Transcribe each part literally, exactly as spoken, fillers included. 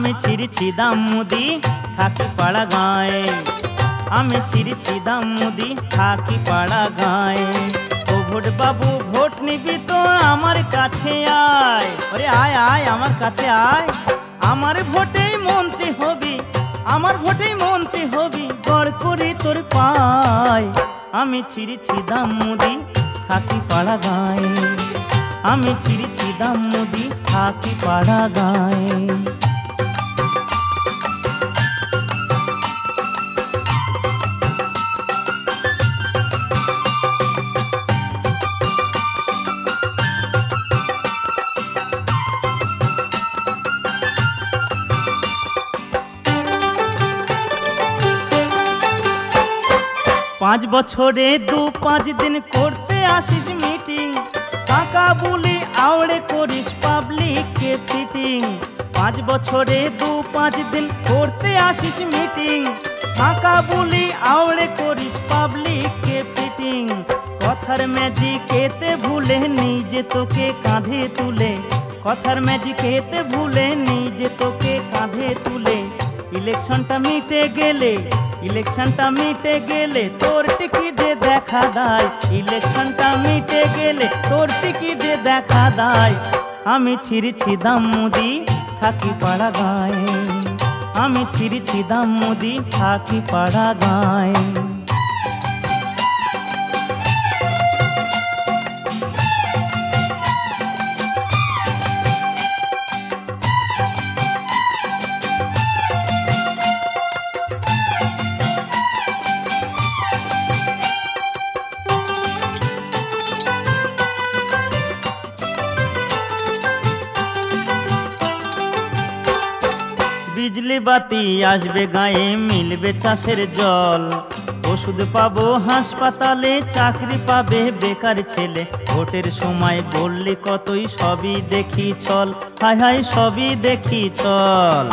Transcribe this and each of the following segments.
আমি ছিড়ছি দাম মুদি থাকি পাড়া গায়ে, আমি ছিড়ছি দাম মুদি থাকি পাড়া গায়ে। ও ভোট বাবু ভোট নিবি তো আমার কাছে আয়, ওরে আয় আয় আমার কাছে আয়। আমার ভোটেই মন্ত্রী হবি, আমার ভোটেই মন্ত্রী হবি, গড় করি তোর পায়। আমি ছিড়ছি দাম মুদি থাকি পাড়া গায়ে, আমি ছিড়ছি দাম মুদি থাকি পাড়া গায়ে। পাঁচ বছরে দু পাঁচ দিন করতে আসিস মিটিং, টাকা বলি আওড়ে করিস পাবলিককে ফিটিং। পাঁচ বছরে দু পাঁচ দিন করতে আসিস মিটিং, টাকা বলি আওড়ে করিস পাবলিককে ফিটিং। কথার ম্যাজিক এতে ভুলে নিজে তোকে কাঁধে তুলে, কথার ম্যাজিক এতে ভুলে নিজে তোকে কাঁধে তুলে। ইলেকশনটা মিটে গেলে, ইলেকশনটা মিটে গেলে তোর টিকিটে দেখা দেয়, ইলেকশনটা মিটে গেলে তোর টিকিটে দেখা দেয়। আমি ছিড়ছি দাম মুদি থাকি পাড়া গায়ে, আমি ছিড়ছি দাম মুদি থাকি পাড়া গায়ে। বিজলি বাতি আসবে গায়ে, মিলবে চাষের জল, ওষুধ পাবো হাসপাতালে, চাকরি পাবে বেকার ছেলে। ভোটের সময় বললি কতই সবই দেখি চল, হায় হায় সবই দেখি চল।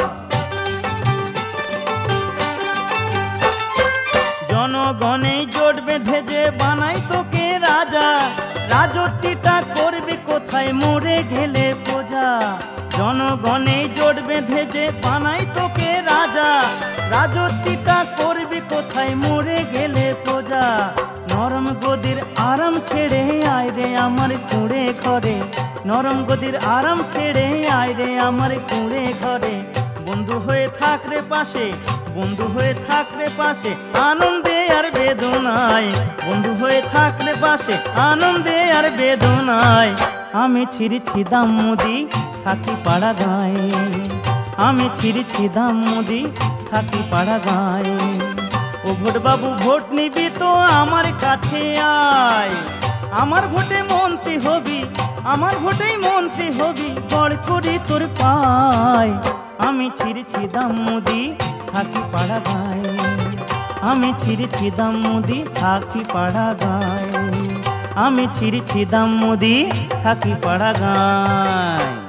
জনগণেই জোট বেঁধে যে বানাই তোকে রাজা, রাজত্বটা করবি কোথায় মরে গেলে প্রজা। জনগণেই জোট বেঁধে যে বানাই তোকে রাজা, রাজত্বটা করবি কোথায় মরে গেলে প্রজা। নরম গদির আরাম ছেড়ে আয় রে আমার কুঁড়ে ঘরে, নরম গদির আরাম ছেড়ে আয় রে আমার কুঁড়ে ঘরে। বন্ধু হয়ে থাক রে পাশে, বন্ধু হয়ে থাক রে পাশে, আনন্দে আর বেদনায়, বন্ধু হয়ে থাক রে পাশে, আনন্দে আর বেদনায়। আমি ছিড়ছি দাম মুদি থাকি পাড়া গায়ে, আমি ছিড়ছি দাম মুদি থাকি পাড়া গায়ে। ও ভোট বাবু ভোট নিবি তো আমার কাছে আয়, আমার ভোটে মন্ত্রী হবি, আমার ভোটেই মন্ত্রী হবি, গড় করি তোর পায়। আমি ছিড়ছি দাম মুদি থাকি পাড়া গায়ে, আমি ছিড়ছি দাম মুদি থাকি পাড়া গায়ে, আমি ছিড়ছি দাম মুদি থাকি পাড়া গায়ে।